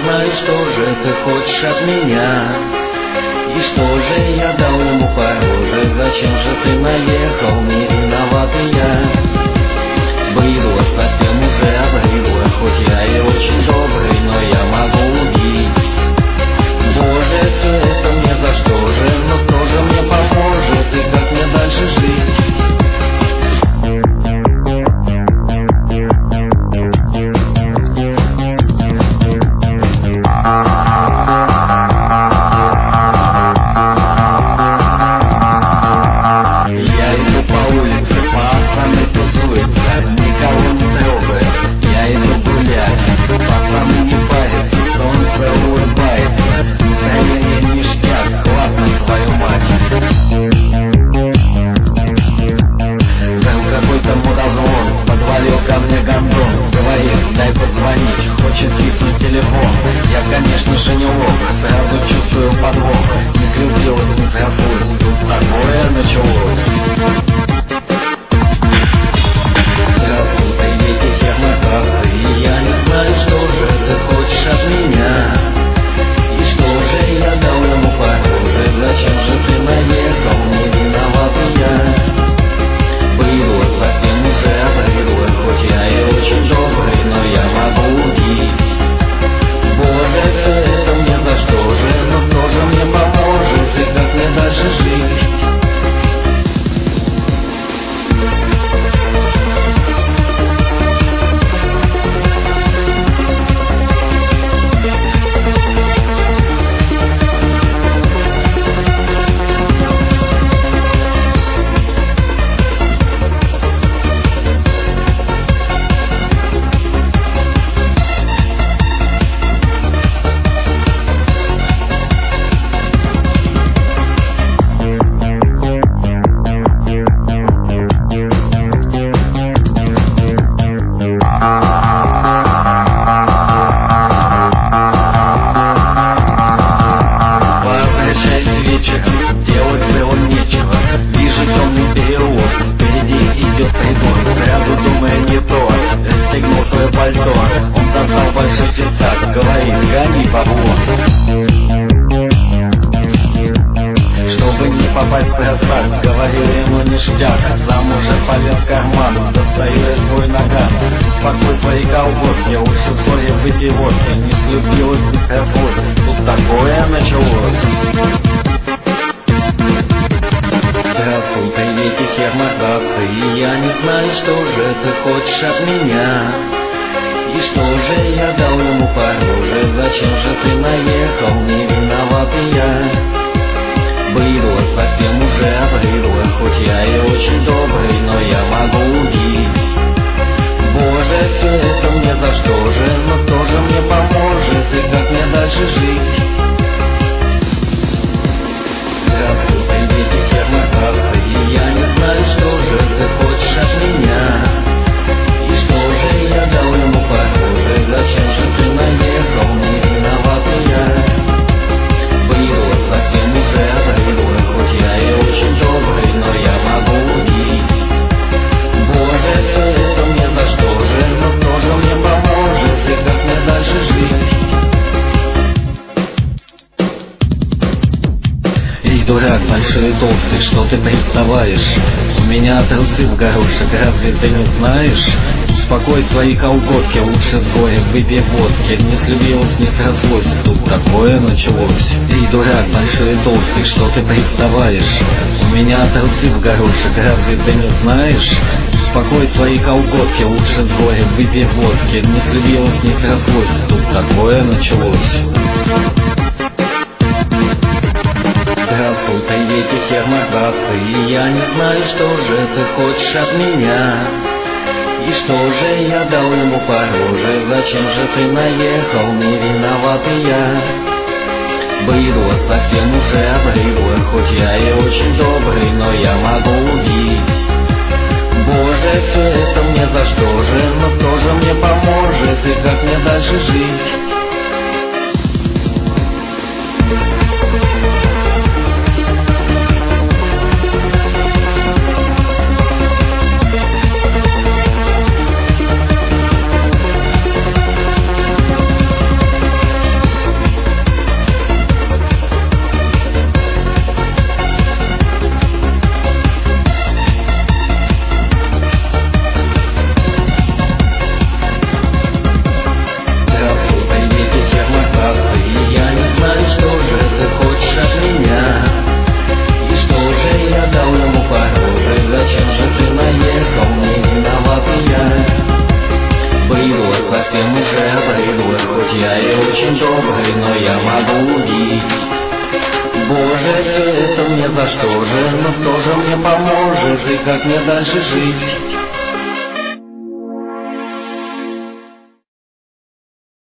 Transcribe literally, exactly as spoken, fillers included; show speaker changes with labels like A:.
A: знаю, что же ты хочешь от меня. И что же я дал ему по роже? Зачем же ты наехал, не виноватый я. Быдло совсем уже обрыдло, хоть я и очень добрый, но я могу убить. Боже, все это мне за что же, но кто же мне поможет и как мне дальше жить? Дай позвонить, хочет киснуть телефон. Я, конечно же, не лох, сразу чувствую подвох. Не слюбилась, не срослась, тут такое началось. Раздутый ветер термокрасный, и я не знаю, что же ты хочешь от меня. И что же я дал ему по роже? Зачем же ты наехал, не виноватый я. Быдло совсем уже обрыдло, хоть я и очень добрый, но я могу убить. Боже, все это мне за что же, но кто же мне поможет и как мне дальше жить? Делать было нечего, вижу темный переулок, впереди идет придурок, сразу думая не то, расстегнул свое пальто, он достал большой тесак, говорит, гони бабло. Чтобы не попасть в просак, говорил ему ништяк, сам уже полез в карман, достаю я свой наган. Успокой свои колготки, лучше соли выпей водки, не слюбилась, не срослось, тут такое началось. Раздутый ветер термокрасный, и я не знаю, что же ты хочешь от меня. И что же я дал ему по роже? Зачем же ты наехал, не виноватый я. Быдло совсем уже обрыдло, хоть я и очень добрый, но я могу убить. Боже, все это мне за что же, но кто же мне поможет и как мне дальше жить? Раздутый ветер термокрасный, и я не знаю, что же ты хочешь от меня. И что же я дал ему по роже? Зачем же ты наехал, не виноватый я. Быдло совсем уже обрыдло, хоть я и очень добрый, но я могу убить. Боже, все это мне за что же, но кто же мне поможет и как мне дальше жить? Дурак, большой и толстый, что ты приставаешь? У меня трусы в горошек, разве ты не знаешь? Успокой свои колготки, лучше с горя выпей водки. Не слюбилась, не срослось, тут такое началось. Эй, дурак, большой и толстый, что ты приставаешь? У меня трусы в горошек, разве ты не знаешь? Успокой свои колготки, лучше с горя выпей водки. Не слюбилась, не срослось, тут такое началось. Раздутый ветер термокрасный, и я не знаю, что же ты хочешь от меня. И что же я дал ему по роже? Зачем же ты наехал, не виноватый я. Быдло совсем уже обрыдло, хоть я и очень добрый, но я могу убить. Боже, все это мне за что же, но кто же мне поможет и как мне дальше жить? хоть я и очень добрый, но я могу убить. Боже, все это мне за что же, но кто же мне поможет и как мне дальше жить?